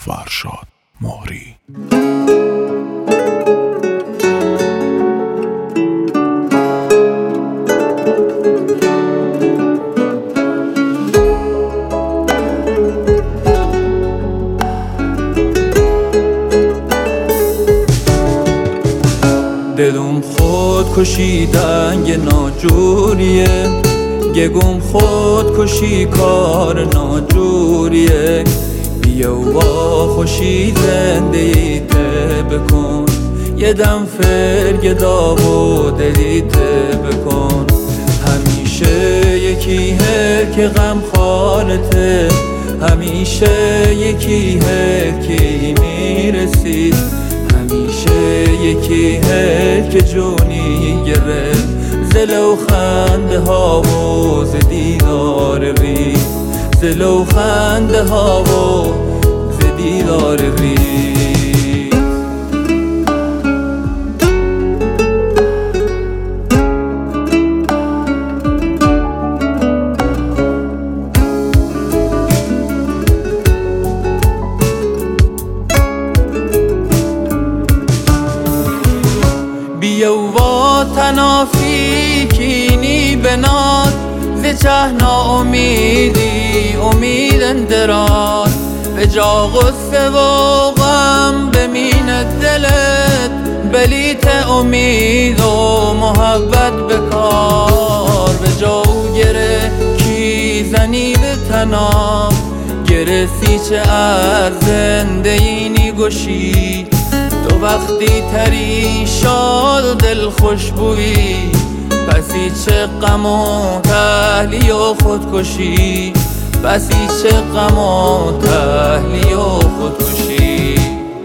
فرشاد مهری. دلم خود کشیدن یه ناجوریه، گم خود کشی کار ناجوریه. بیا و با خوشی زندگیته بکن، یه دم فرگدا و دلیته بکن. همیشه یکیه که غم خالته، همیشه یکیه که میرسی، همیشه یکیه که جونی گرفت زل و خنده ها و ز دیدار ری، زل و خنده ها و ز دیدار ری. بیا و با تنافی کینی بناد، ز چه ناامیدی امید دراز. به جا غصه و غم بمین دلت، بلیت امید و محبت بکار. به جا گره کی زنی به تنام، گره سیچه از زنده اینی گوشی. تو وقتی تری شاد دل خوشبویی، پسی چه غم و تهلی و خودکشی، پسی چه غم و تهلی و خودکشی.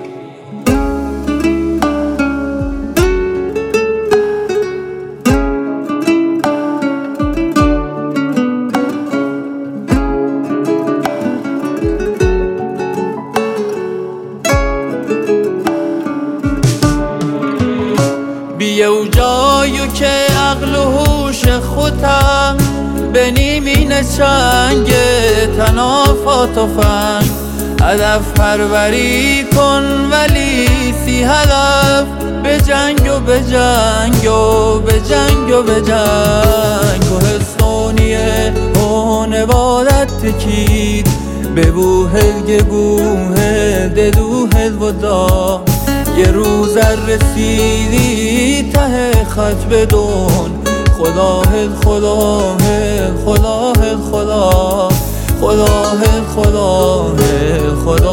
بیا و جایو که عقل و هوش خودم، به نیمین چنگ تنافات و فنگ. هدف پروری کن ولی سی هدف، به جنگ و به جنگ و به جنگ و به جنگ. کوهستانیه اون عبادت تکید، به بوهل گوهل ددوهل ودا. یه روز رسیدی ته خط بدون، خدا هل خدا هل خدا هل خدا، خدا هل خدا هل خدا.